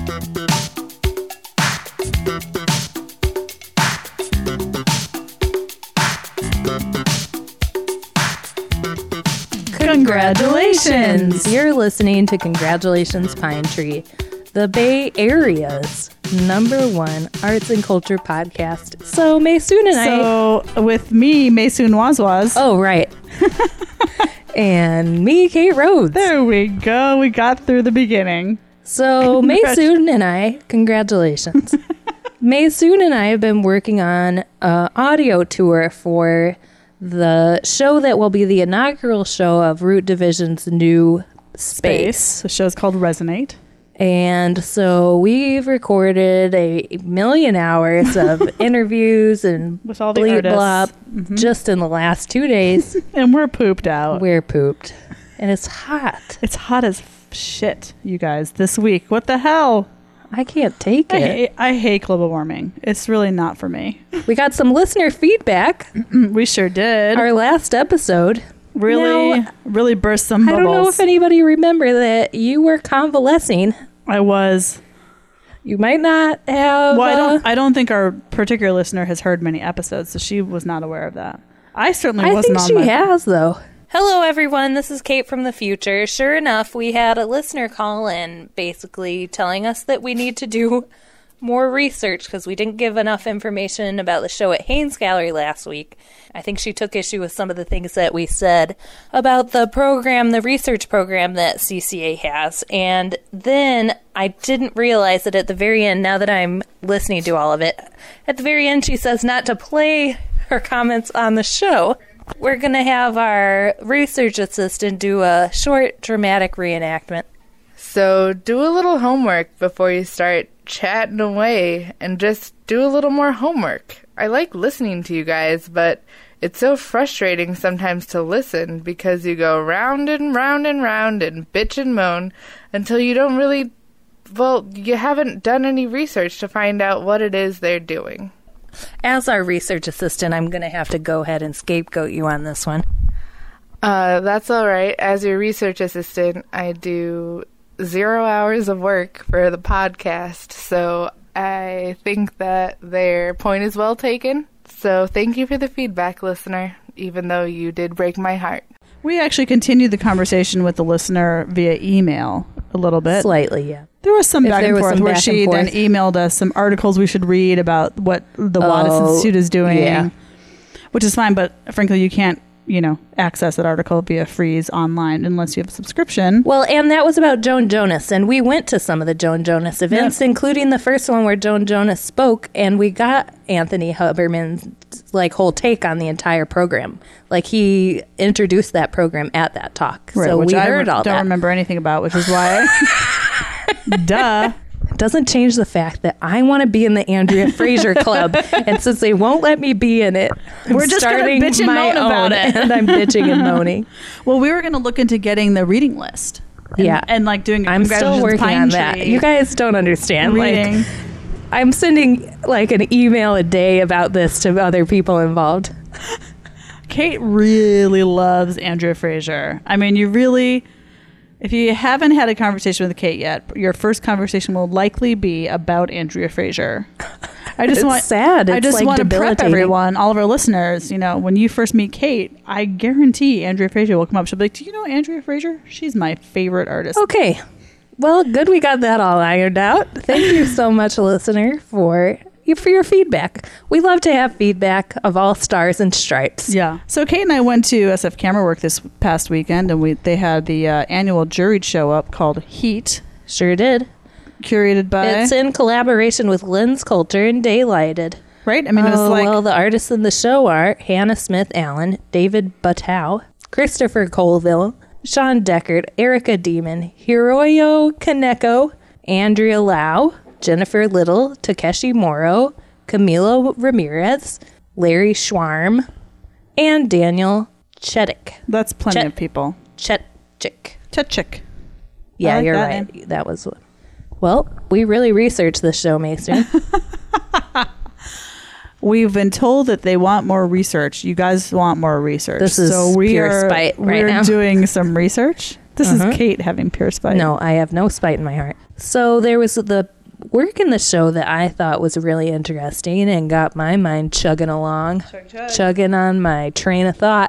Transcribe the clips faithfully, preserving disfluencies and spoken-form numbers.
Congratulations! You're listening to Congratulations Pine Tree, the Bay Area's number one arts and culture podcast. So Maysoon and so, I... So with me, Maysoon Wazwaz. Oh, right. And me, Kate Rhodes. There we go. We got through the beginning. So Maysoon and I, congratulations. Maysoon and I have been working on an audio tour for the show that will be the inaugural show of Root Division's new space. space. The show's called Resonate. And so we've recorded a million hours of interviews and with all the bleep artists. Blop Mm-hmm. just in the last two days. And we're pooped out. We're pooped. And it's hot. It's hot as shit, you guys, this week. What the hell? I can't take I it. Hate, I hate global warming. It's really not for me. We got some listener feedback. We sure did. Our last episode. Really, now, really burst some bubbles. I don't know if anybody remember that you were convalescing. I was. You might not have. Well, I don't. Uh, I don't think our particular listener has heard many episodes, so she was not aware of that. I certainly I wasn't. I think on she my has, though. Hello, everyone. This is Kate from the future. Sure enough, we had a listener call in, basically telling us that we need to do more research because we didn't give enough information about the show at Haynes Gallery last week. I think she took issue with some of the things that we said about the program, the research program that C C A has. And then I didn't realize that at the very end, now that I'm listening to all of it, at the very end she says not to play her comments on the show. We're going to have our research assistant do a short dramatic reenactment. So do a little homework before you start chatting away and just do a little more homework. I like listening to you guys, but it's so frustrating sometimes to listen because you go round and round and round and bitch and moan until you don't really, well, you haven't done any research to find out what it is they're doing. As our research assistant, I'm going to have to go ahead and scapegoat you on this one. Uh, that's all right. As your research assistant, I do zero hours of work for the podcast, so I think that their point is well taken. So thank you for the feedback, listener, even though you did break my heart. We actually continued the conversation with the listener via email a little bit. Slightly, yeah. There was some If back and forth where she forth. then emailed us some articles we should read about what the Oh, Wattis Institute is doing, yeah. which is fine, but frankly, you can't, you know, access that article via Freeze online unless you have a subscription. Well, and that was about Joan Jonas, and we went to some of the Joan Jonas events, Yep. including the first one where Joan Jonas spoke, and we got Anthony Huberman's like whole take on the entire program. Like he introduced that program at that talk, Right, so which we I heard re- all don't that. remember anything about, which is why. Duh. Doesn't change the fact that I want to be in the Andrea Fraser Club, and since they won't let me be in it, I'm We're just gonna starting bitch and my moan about own, it. and I'm bitching and moaning. Well, we were going to look into getting the reading list. And, Yeah, and like doing. A I'm still Congratulations working Pine on that. Tree You guys don't understand. reading. Like, I'm sending like an email a day about this to other people involved. Kate really loves Andrea Fraser. I mean, you really, if you haven't had a conversation with Kate yet, your first conversation will likely be about Andrea Fraser. I just It's want sad. I It's, just like, want to prep debilitating. everyone, all of our listeners. You know, when you first meet Kate, I guarantee Andrea Fraser will come up. She'll be like, "Do you know Andrea Fraser? She's my favorite artist." Okay. Well, good we got that all ironed out. Thank you so much, listener, for for your feedback. We love to have feedback of all stars and stripes. Yeah. So Kate and I went to S F Camera Work this past weekend, and we they had the uh, annual juried show up called Heat, Sure did. curated by It's in collaboration with Lens Coulter and Daylighted. right. I mean, it was Oh, like well, the artists in the show are Hannah Smith Allen, David Batow, Christopher Colville, Sean Deckard, Erica Demon, Hiroyo Kaneko, Andrea Lau, Jennifer Little, Takeshi Moro, Camilo Ramirez, Larry Schwarm, and Daniel Chetik. that's plenty Chet- of people. Chetchik. Chechik. Yeah, like you're that right. name. That was. Well, we really researched this show, Mason. We've been told that they want more research. You guys want more research. This is so we pure are, spite right we're now. doing some research. This Uh-huh. is Kate having pure spite. No, I have no spite in my heart. So there was the work in the show that I thought was really interesting and got my mind chugging along, Chug, chug. chugging on my train of thought,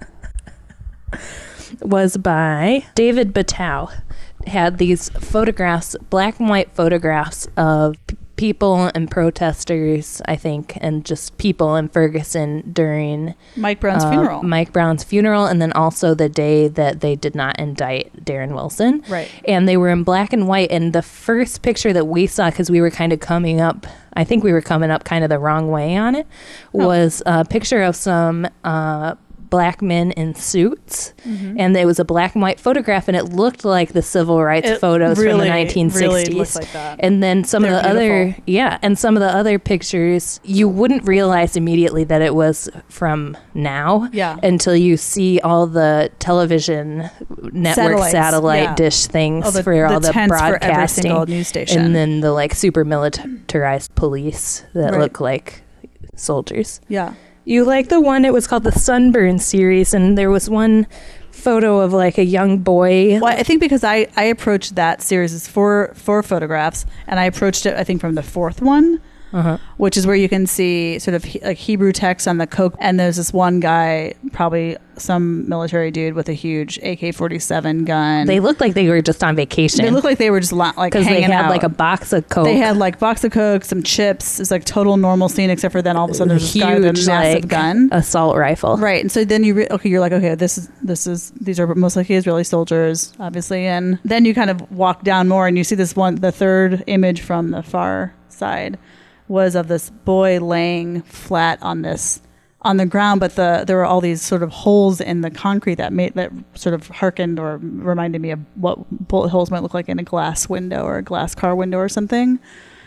was by David Batow. Had these photographs, black and white photographs of p- people and protesters, I think, and just people in Ferguson during Mike Brown's uh, funeral. Mike Brown's funeral, and then also the day that they did not indict Darren Wilson. Right. And they were in black and white. And the first picture that we saw, because we were kind of coming up, I think we were coming up kind of the wrong way on it, Oh. was a picture of some uh, black men in suits. Mm-hmm. And it was a black and white photograph, and it looked like the civil rights It photos from really, the nineteen sixties. really looked like that. And then some They're of the beautiful. other, yeah, and some of the other pictures, you wouldn't realize immediately that it was from now Yeah. until you see all the television network Satellites, satellite yeah. dish things Oh, the- for the all the tents for every broadcasting. single news station. And then the like super militarized police that Right. look like soldiers. Yeah. You like the one, it was called the Sunburn series, and there was one photo of like a young boy. Well, I think because I, I approached that series as four four photographs, and I approached it I think from the fourth one, Uh-huh. which is where you can see sort of he, like Hebrew text on the Coke, and there's this one guy, probably some military dude with a huge A K forty-seven gun. They looked like they were just on vacation. They look like they were just la- like because hanging they had out. like a box of Coke. They had like box of Coke, some chips. It's like total normal scene, except for then all of a sudden there's this huge, guy with a massive like, gun. assault rifle. Right, and so then you re- okay, you're like, okay, this is this is these are most likely Israeli soldiers, obviously, and then you kind of walk down more, and you see this one, the third image from the far side, was of this boy laying flat on this on the ground, but the there were all these sort of holes in the concrete that made that sort of harkened or reminded me of what bullet holes might look like in a glass window or a glass car window or something.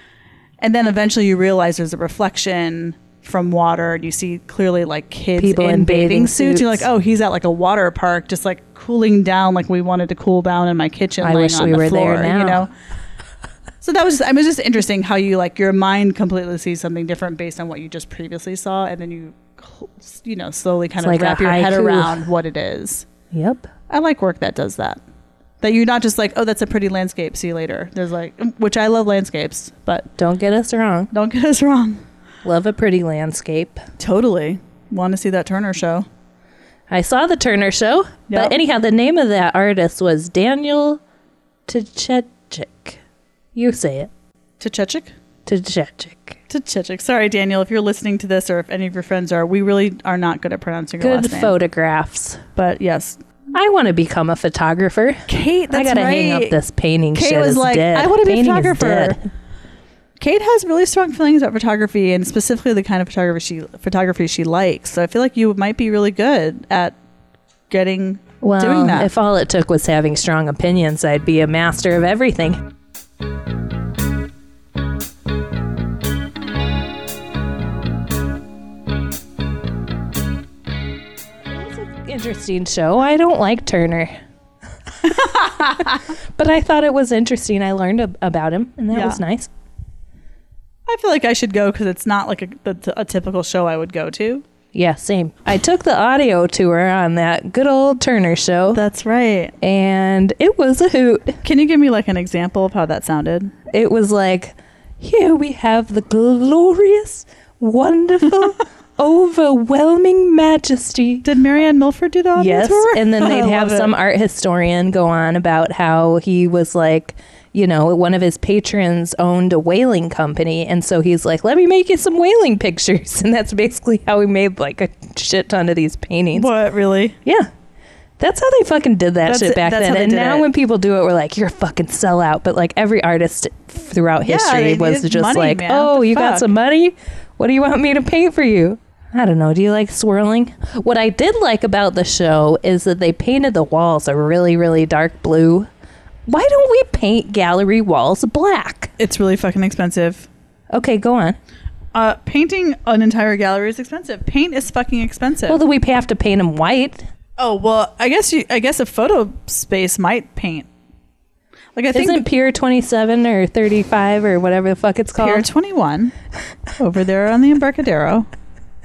And then eventually you realize there's a reflection from water, and you see clearly like kids People in, in bathing, bathing suits. You're like, suits. oh, he's at like a water park, just like cooling down, like we wanted to cool down in my kitchen, I laying wish on we the were floor, there now. you know. So that was just, I mean, it was just interesting how you like your mind completely sees something different based on what you just previously saw, and then you, you know, slowly kind It's of like a wrap your head haiku. around what it is. Yep. I like work that does that. That you're not just like, oh, that's a pretty landscape. See you later. There's like, which I love landscapes, but Don't get us wrong. don't get us wrong. Love a pretty landscape. Totally want to see that Turner show. I saw the Turner show. Yep. But anyhow, the name of that artist was Daniel Tchechik. You say it. Tchechik? Tchechik. Tchechik. Sorry, Daniel, if you're listening to this or if any of your friends are, we really are not good at pronouncing your Good last name. photographs. But yes. I want to become a photographer. Kate, that's I gotta right. hang up this painting Kate shit. was It's like, dead. I want to be a Painting is photographer. dead. Kate has really strong feelings about photography and specifically the kind of photography she photography she likes. So I feel like you might be really good at getting Well, doing that. if all it took was having strong opinions, I'd be a master of everything. Interesting show. I don't like Turner. But I thought it was interesting. I learned ab- about him, and that Yeah. was nice. I feel like I should go because it's not like a, the, a typical show I would go to. Yeah, same. I took the audio tour on that good old Turner show, That's right. and it was a hoot. Can you give me like an example of how that sounded? It was like, here we have the glorious, wonderful, overwhelming majesty. Did Marianne Milford do the audio Yes, tour? and then I they'd have love it. some art historian go on about how he was like, you know, one of his patrons owned a whaling company, and so he's like, let me make you some whaling pictures, and that's basically how he made like a shit ton of these paintings. What, really? Yeah. That's how they fucking did that That's shit it- back that's then. how they And did now it. when people do it, we're like, you're a fucking sellout. But like every artist throughout Yeah, history they was needed just money, like, man. oh, What the you got fuck?" some money? What do you want me to paint for you? I don't know. Do you like swirling? What I did like about the show is that they painted the walls a really, really dark blue. Why don't we paint gallery walls black? It's really fucking expensive. Okay, go on. Uh, painting an entire gallery is expensive. Paint is fucking expensive. Well, then we have to paint them white. oh well, I guess you. I guess a photo space might paint. Like I think Isn't Pier twenty-seven or thirty-five or whatever the fuck it's called? Pier twenty-one over there on the Embarcadero.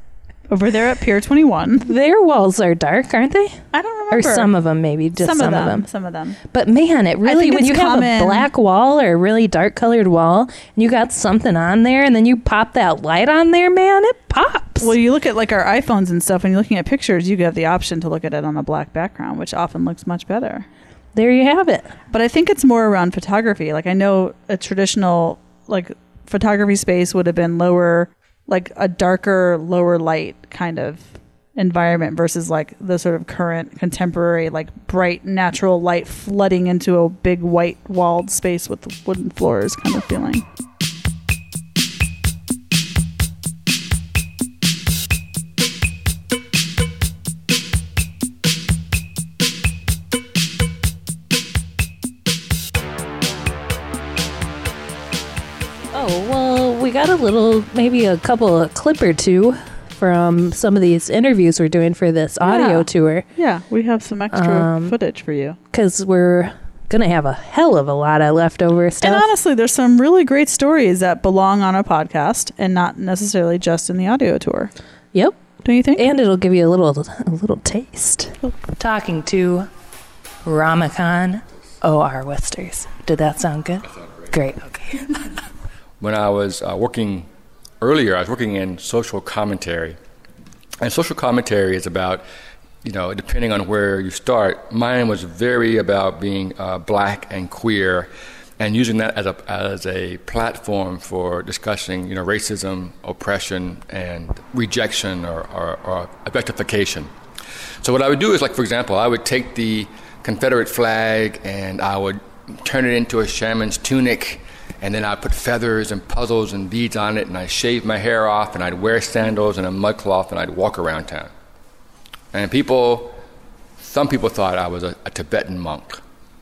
over there at Pier twenty-one. Their walls are dark, aren't they? I don't Or remember. some of them, maybe. Just some, some, of, them, them. Some of them. But man, it really, think when it's you common- have a black wall or a really dark colored wall, and you got something on there, and then you pop that light on there, man, it pops. Well, you look at like our iPhones and stuff, and you're looking at pictures, you have the option to look at it on a black background, which often looks much better. There you have it. But I think it's more around photography. Like I know a traditional like photography space would have been lower, like a darker, lower light kind of environment versus like the sort of current contemporary, like bright natural light flooding into a big white walled space with wooden floors kind of feeling. Oh, well, we got a little, maybe a couple, a clip or two from some of these interviews we're doing for this audio Yeah. tour. Yeah, we have some extra Um, footage for you. Because we're going to have a hell of a lot of leftover stuff. And honestly, there's some really great stories that belong on a podcast and not necessarily just in the audio tour. Yep. Don't you think? And it'll give you a little a little taste. Talking to Ramakan O R. Westers. Did that sound good? Great. Okay. When I was uh, working earlier, I was working in social commentary. And social commentary is about, you know, depending on where you start, mine was very about being uh, black and queer and using that as a, as a platform for discussing, you know, racism, oppression, and rejection or, or, or objectification. So what I would do is, like, for example, I would take the Confederate flag and I would turn it into a shaman's tunic, and then I'd put feathers and puzzles and beads on it, and I'd shave my hair off, and I'd wear sandals and a mudcloth, and I'd walk around town. And people, some people thought I was a, a Tibetan monk.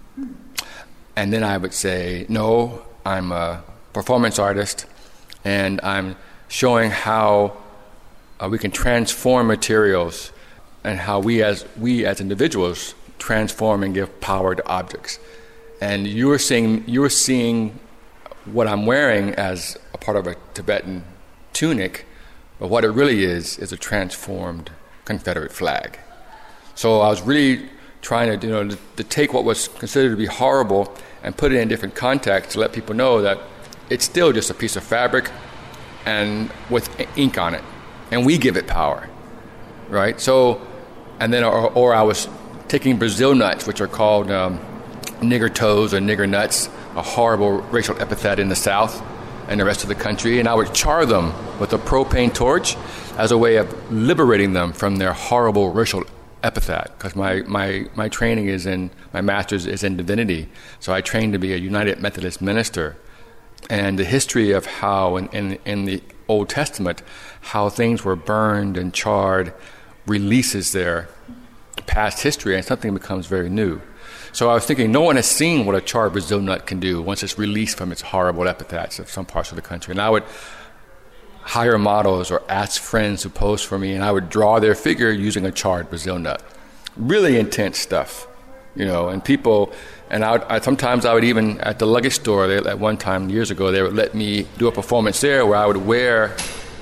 And then I would say, no, I'm a performance artist, and I'm showing how uh, we can transform materials and how we as we as individuals transform and give power to objects. And you were seeing, you were seeing what I'm wearing as a part of a Tibetan tunic, but what it really is is a transformed Confederate flag. So I was really trying to, you know, to, to take what was considered to be horrible and put it in different contexts to let people know that it's still just a piece of fabric and with ink on it, and we give it power, right? So, and then, or, or I was taking Brazil nuts, which are called um, nigger toes or nigger nuts, a horrible racial epithet in the South and the rest of the country, and I would char them with a propane torch as a way of liberating them from their horrible racial epithet, because my, my, my training is in, my master's is in divinity, so I trained to be a United Methodist minister. And the history of how, in, in, in the Old Testament, how things were burned and charred releases their past history, and something becomes very new. So I was thinking, no one has seen what a charred Brazil nut can do once it's released from its horrible epithets of some parts of the country. And I would hire models or ask friends to pose for me, and I would draw their figure using a charred Brazil nut. Really intense stuff, you know, and people, and I, would, I sometimes I would even, at the luggage store, they, at one time years ago, they would let me do a performance there where I would wear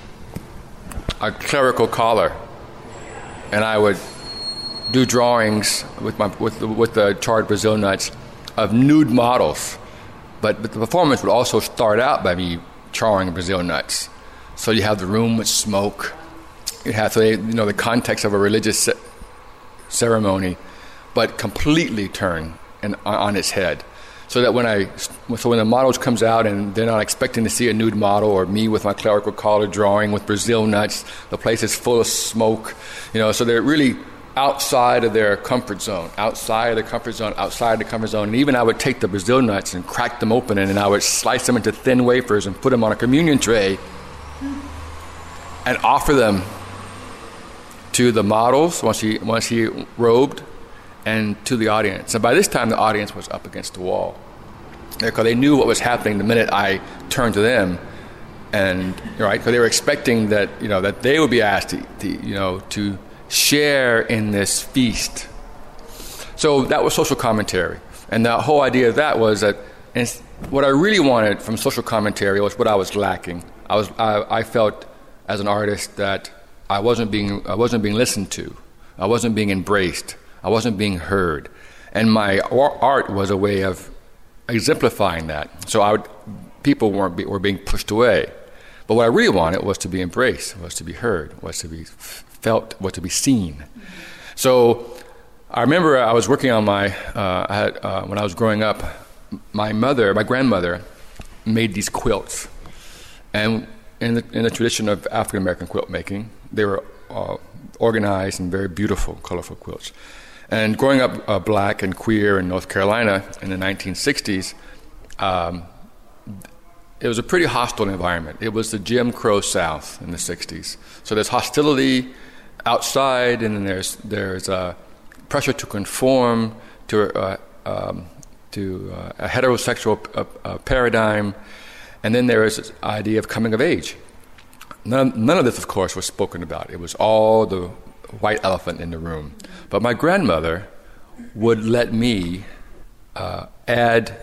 a clerical collar, and I would do drawings with my with the, with the charred Brazil nuts of nude models, but, but the performance would also start out by me charring Brazil nuts. So you have the room with smoke, you have so they, you know the context of a religious ce- ceremony, but completely turn and on its head. So that when I so when the models comes out and they're not expecting to see a nude model or me with my clerical collar drawing with Brazil nuts, the place is full of smoke, you know. So they're really outside of their comfort zone, outside of the comfort zone, outside of the comfort zone. And even I would take the Brazil nuts and crack them open, and then I would slice them into thin wafers and put them on a communion tray and offer them to the models once he once he robed, and to the audience. And by this time, the audience was up against the wall, because they knew what was happening the minute I turned to them, and right, because they were expecting that you know that they would be asked to, to you know to share in this feast. So that was social commentary, and the whole idea of that was that and what I really wanted from social commentary was what I was lacking. I was I, I felt as an artist that I wasn't being I wasn't being listened to. I wasn't being embraced. I wasn't being heard. And my art was a way of exemplifying that. So I would, people weren't be, were being pushed away. But what I really wanted was to be embraced, was to be heard, was to be felt, was to be seen. So I remember I was working on my, uh, I had, uh, when I was growing up, my mother, my grandmother, made these quilts. And in the, in the tradition of African American quilt making, they were uh, organized and very beautiful, colorful quilts. And growing up uh, black and queer in North Carolina in the nineteen sixties, um, it was a pretty hostile environment. It was the Jim Crow South in the sixties. So there's hostility outside, and then there's there's uh, pressure to conform to uh, um, to uh, a heterosexual uh, uh, paradigm, and then there is this idea of coming of age. None, none of this, of course, was spoken about. It was all the white elephant in the room. But my grandmother would let me uh, add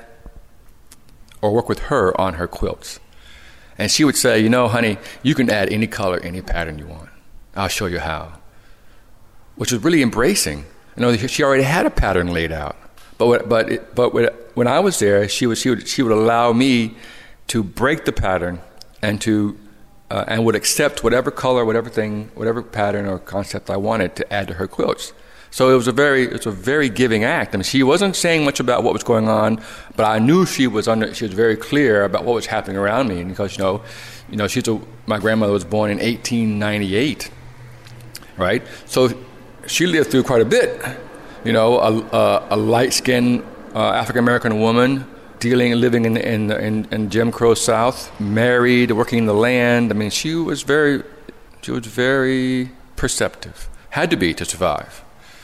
or work with her on her quilts. And she would say, you know, honey, you can add any color, any pattern you want. I'll show you how. Which was really embracing. You know, she already had a pattern laid out. But what, but it, but when I was there, she would she would she would allow me to break the pattern and to uh, and would accept whatever color, whatever thing, whatever pattern or concept I wanted to add to her quilts. So it was a very it was a very giving act. I mean, she wasn't saying much about what was going on, but I knew she was under. She was very clear about what was happening around me, and because you know, you know, she's a, my grandmother was born in eighteen ninety-eight, right? So she lived through quite a bit. You know, a, a, a light-skinned uh, African American woman dealing, living in in, in in Jim Crow South, married, working the land. I mean, she was very, she was very perceptive. Had to be to survive.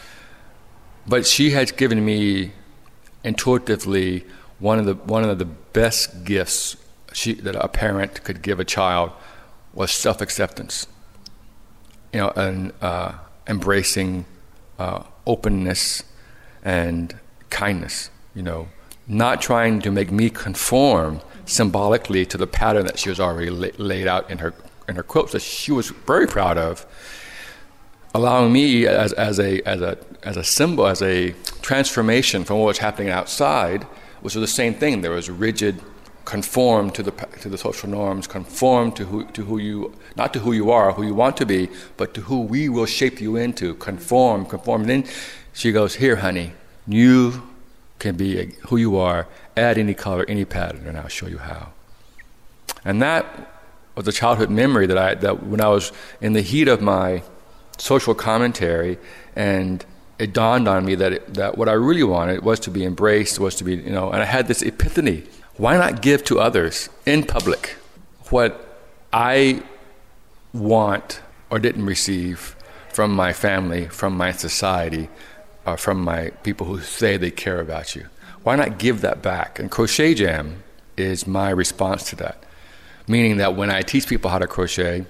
But she had given me intuitively one of the one of the best gifts she, that a parent could give a child was self-acceptance. You know, and uh, embracing uh, openness and kindness. You know, not trying to make me conform symbolically to the pattern that she was already la- laid out in her in her quilts that she was very proud of. Allowing me as, as a as a as a symbol, as a transformation from what was happening outside, which was the same thing. There was rigid, conform to the to the social norms, conform to who to who you not to who you are, who you want to be, but to who we will shape you into. Conform, conform. And then she goes, "Here, honey, you can be a, who you are. Add any color, any pattern, and I'll show you how." And that was a childhood memory that I that when I was in the heat of my social commentary, and it dawned on me that it, that what I really wanted was to be embraced, was to be, you know, and I had this epiphany. Why not give to others in public what I want or didn't receive from my family, from my society, or from my people who say they care about you? Why not give that back? And Crochet Jam is my response to that, meaning that when I teach people how to crochet,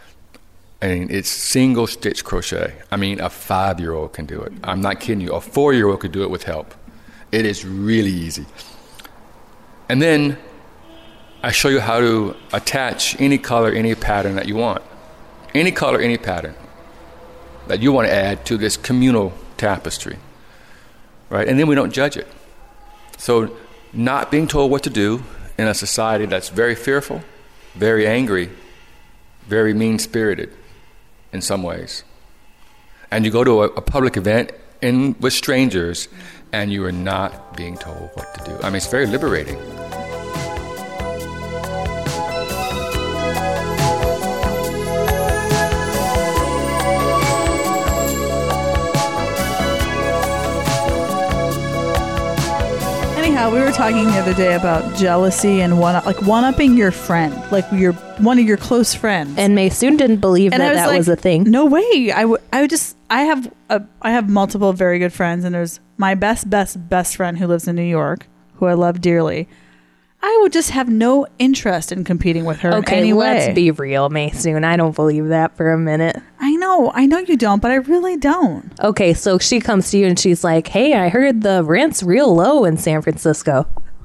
and it's single stitch crochet. I mean, a five-year-old can do it. I'm not kidding you. A four-year-old could do it with help. It is really easy. And then I show you how to attach any color, any pattern that you want. Any color, any pattern that you want to add to this communal tapestry, right? And then we don't judge it. So not being told what to do in a society that's very fearful, very angry, very mean-spirited, in some ways. And you go to a, a public event in with strangers and you are not being told what to do. I mean, it's very liberating. Anyhow, we were talking the other day about jealousy and one like one-upping your friend, like your one of your close friends. And Maysoon didn't believe And that I was that like, was a thing. No way. I, w- I would just I have a, I have multiple very good friends, and there's my best best best friend who lives in New York, who I love dearly. I would just have no interest in competing with her Okay, in any let's way. be real, Maysoon. I don't believe that for a minute. I know, I know you don't, but I really don't. Okay, so she comes to you and she's like, "Hey, I heard the rent's real low in San Francisco."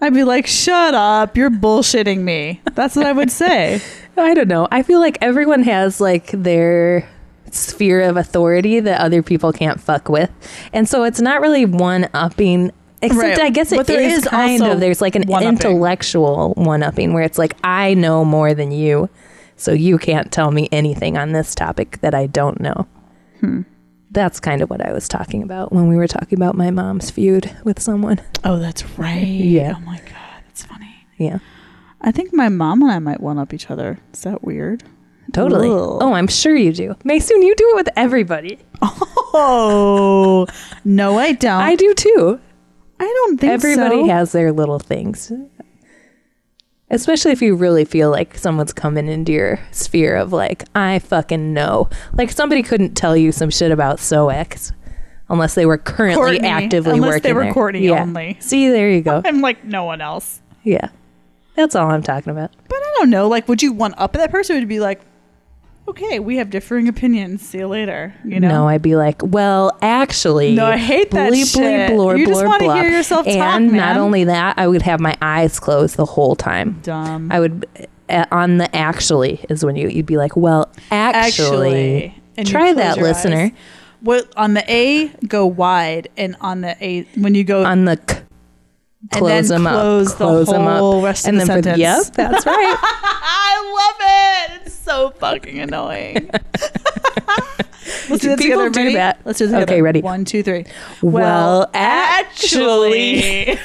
I'd be like, shut up, you're bullshitting me. That's what I would say. I don't know. I feel like everyone has like their sphere of authority that other people can't fuck with. And so it's not really one-upping, except Right. I guess it But there is, is kind also of. There's like an one-upping. intellectual one-upping where it's like, I know more than you, so you can't tell me anything on this topic that I don't know. Hmm. That's kind of what I was talking about when we were talking about my mom's feud with someone. Oh, that's right. Yeah. Oh my God, that's funny. Yeah, I think my mom and I might one up each other. Is that weird? totally. Ugh. Oh, I'm sure you do. Mason, you do it with everybody. Oh, no, I don't. I do too. I don't think Everybody so. has their little things. Especially if you really feel like someone's coming into your sphere of like, I fucking know. Like somebody couldn't tell you some shit about S O X unless they were currently Courtney, actively unless working they were there. Courtney Yeah. only. See, there you go. I'm like no one else. Yeah. That's all I'm talking about. But I don't know. Like, would you one up that person? Or would you be like, okay, we have differing opinions. See you later. You know? No, I'd be like, well, actually. No, I hate that bleep, shit. Bleep, blur, You just blur, wanna blup. hear yourself talk, And not man. only that, I would have my eyes closed the whole time. Dumb. I would, uh, on the actually is when you, you'd be like, well, actually. And you Try close that, your listener. eyes. What on the A, go wide, and on the A, when you go On the k, and close then them up. close the Close them whole up. rest of and the then for- sentence. Yep, that's right. I love it. It's so fucking annoying. Let's do that People together. do Ready? that. Let's do it together. Okay, ready. One, two, three. Well, actually.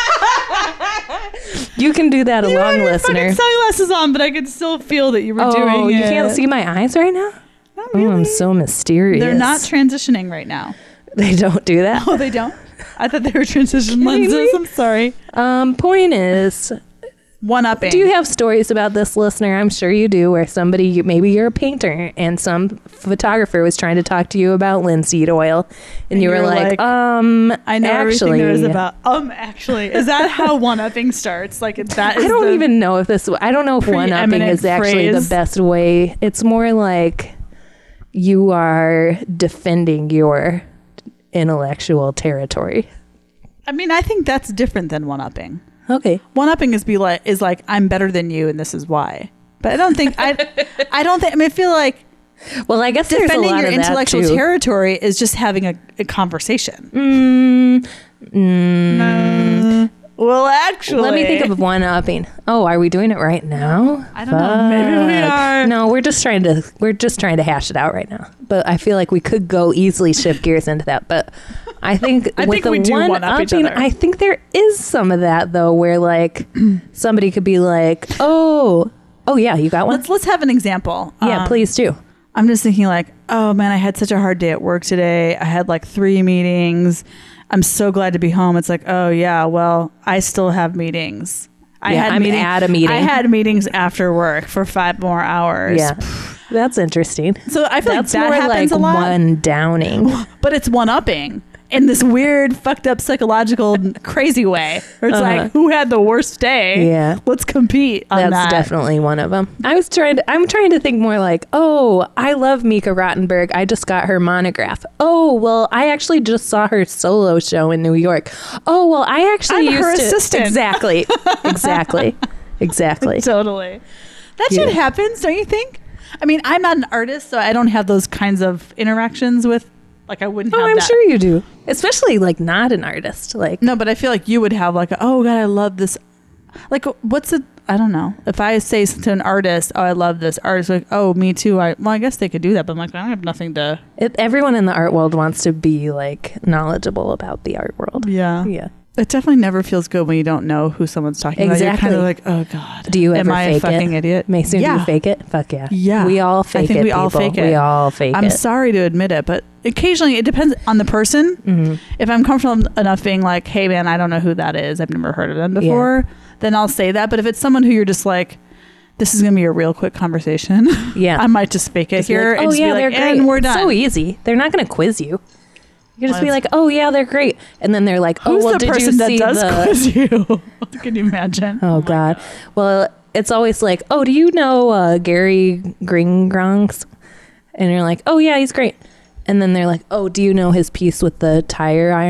You can do that You along, had your listener. fucking sunglasses on, but I could still feel that you were Oh, doing you it. can't see my eyes right now? Not Oh, really. I'm so mysterious. They're not transitioning right now. They don't do that. Oh, they don't? I thought they were transition Maybe. lenses. I'm sorry. Um, point is, One upping. do you have stories about this, listener? I'm sure you do, where somebody, maybe you're a painter, and some photographer was trying to talk to you about linseed oil, and, And you were you're like, like, um, I know actually, everything there is about. Um, actually, is that how one upping starts? Like it's that? Is I don't the- even know if this. I don't know if one upping preeminent is actually phrase. the best way. It's more like you are defending your intellectual territory. I mean, I think that's different than one upping. Okay. One upping is be like is like I'm better than you, and this is why. But I don't think I. I don't think. I mean, I feel like Well, I guess there's a defending lot your of that intellectual too. territory is just having a, a conversation. Mm, mm, Well, actually, let me think of one upping. Oh, are we doing it right now? I don't know. Maybe we Fuck. are. No, we're just trying to we're just trying to hash it out right now. But I feel like we could go easily shift gears into that. But I think I with think the we do one one-up each upping, other. I think there is some of that though, where like somebody could be like, "Oh, oh yeah, you got one." Let's let's have an example. Yeah, Um, please do. I'm just thinking like, oh man, I had such a hard day at work today. I had like three meetings. I'm so glad to be home. It's like, oh yeah, well, I still have meetings. I Yeah, had I'm meeting- at a meeting. I had meetings after work for five more hours. Yeah, that's interesting. So I feel That's like that more happens like a lot. one downing. But it's one upping in this weird, fucked up, psychological, crazy way. Where it's Uh-huh. like, who had the worst day? Yeah. Let's compete on That's that. definitely one of them. I was trying to, I'm trying to think more like, oh, I love Mika Rottenberg. I just got her monograph. Oh, well, I actually just saw her solo show in New York. Oh, well, I actually I'm used her to. assistant. Exactly. Exactly. Exactly. Totally. That Yeah. shit happens, don't you think? I mean, I'm not an artist, so I don't have those kinds of interactions with, like, I wouldn't Oh, have I'm that. sure you do. Especially like not an artist. Like, No, but I feel like you would have, like, a, oh, God, I love this. Like, what's it? I don't know. If I say to an artist, oh, I love this artist, like, oh, me too. I Well, I guess they could do that, but I'm like, I don't have nothing to. it, everyone in the art world wants to be like knowledgeable about the art world. Yeah. Yeah. It definitely never feels good when you don't know who someone's talking about. You're kind Exactly. of like, oh, God. Do you Am ever I fake a fucking it? idiot? Mason, yeah. do you fake it? Fuck yeah. Yeah. We all fake I think it. we all people. fake it. We all fake I'm it. sorry to admit it, but occasionally it depends on the person. Mm-hmm. If I'm comfortable enough being like, hey, man, I don't know who that is. I've never heard of them before. Then I'll say that. But if it's someone who you're just like, this is going to be a real quick conversation. Yeah. I might just fake it Just be here like, and oh just yeah, be they're like, great. and we're It's done. so easy. They're not going to quiz you. You can just Well, be that's- like, oh yeah, they're great, and then they're like, oh Who's well, the did person you that see does the? quiz you? Can you imagine? Oh, God. Well, it's always like, oh, do you know uh, Gary Gringronks? And you're like, oh yeah, he's great. And then they're like, oh, do you know his piece with the tire iron?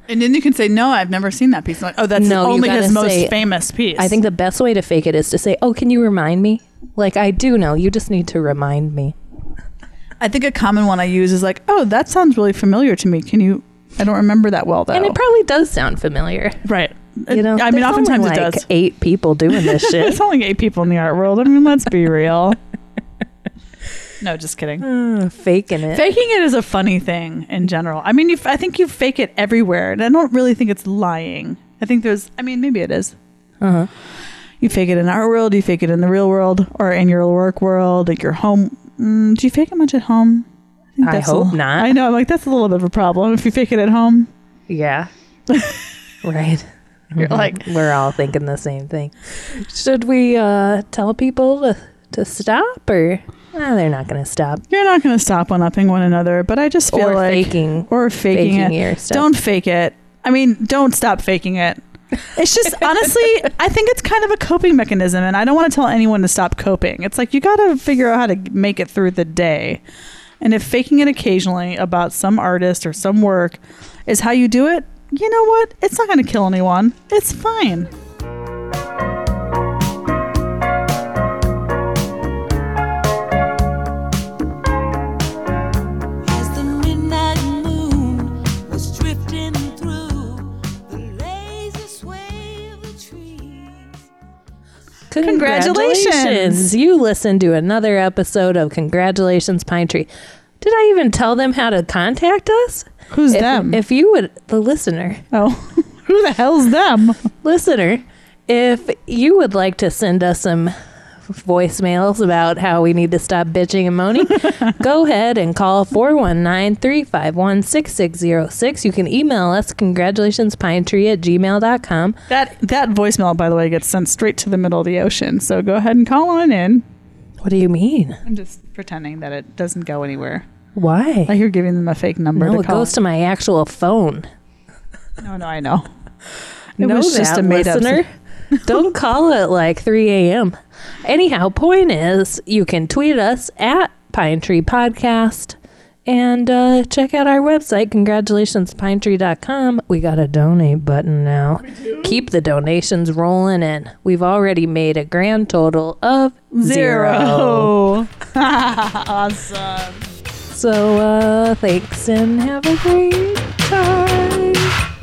And then you can say, no, I've never seen that piece. I'm like, oh, that's No, you only his gotta most say- famous piece. I think the best way to fake it is to say, oh, can you remind me? Like, I do know. You just need to remind me. I think a common one I use is like, oh, that sounds really familiar to me. Can you? I don't remember that well, though. And it probably does sound familiar. right. You know, I mean, there's oftentimes only it like does. eight people doing this shit. There's only eight people in the art world. I mean, let's be real. No, just kidding. Uh, faking it. Faking it is a funny thing in general. I mean, you, I think you fake it everywhere, and I don't really think it's lying. I think there's, I mean, maybe it is. Uh-huh. You fake it in our world, you fake it in the real world, or in your work world, like your home. Mm, do you fake it much at home? think I that's hope a, not. I know, I'm like, that's a little bit of a problem if you fake it at home. Yeah. Right. You're Mhm. like, We're all thinking the same thing. Should we uh, tell people to, to stop, or ah, they're not going to stop? you're not going to stop one upping one another, but I just feel Or like faking, or faking, faking it. your stuff. Don't fake it. I mean, don't stop faking it. It's just honestly, I think it's kind of a coping mechanism, and I don't want to tell anyone to stop coping. It's like you got to figure out how to make it through the day. And if faking it occasionally about some artist or some work is how you do it, you know what? It's not going to kill anyone. It's fine. As the midnight moon was drifting through the lazy sway of the trees. Congratulations. You listened to another episode of Congratulations Pine Tree. Did I even tell them how to contact us? Who's if, them? If you would, the listener, oh, who the hell's them? listener, if you would like to send us some voicemails about how we need to stop bitching and moaning, go ahead and call four one nine, three five one, six six zero six. You can email us congratulationspinetree at gmail dot com. That that voicemail, by the way, gets sent straight to the middle of the ocean. So go ahead and call on in. What do you mean? I'm just pretending that it doesn't go anywhere. Why? Like you're giving them a fake number No, to it call. goes to my actual phone. no, no, I know. It know was just that, a made up. listener. Don't call it like three a.m. Anyhow, point is, you can tweet us at Pine Tree Podcast and uh, check out our website, congratulations pine tree dot com. We got a donate button now. Keep the donations rolling in. We've already made a grand total of zero. Zero. Awesome. So uh, thanks and have a great time.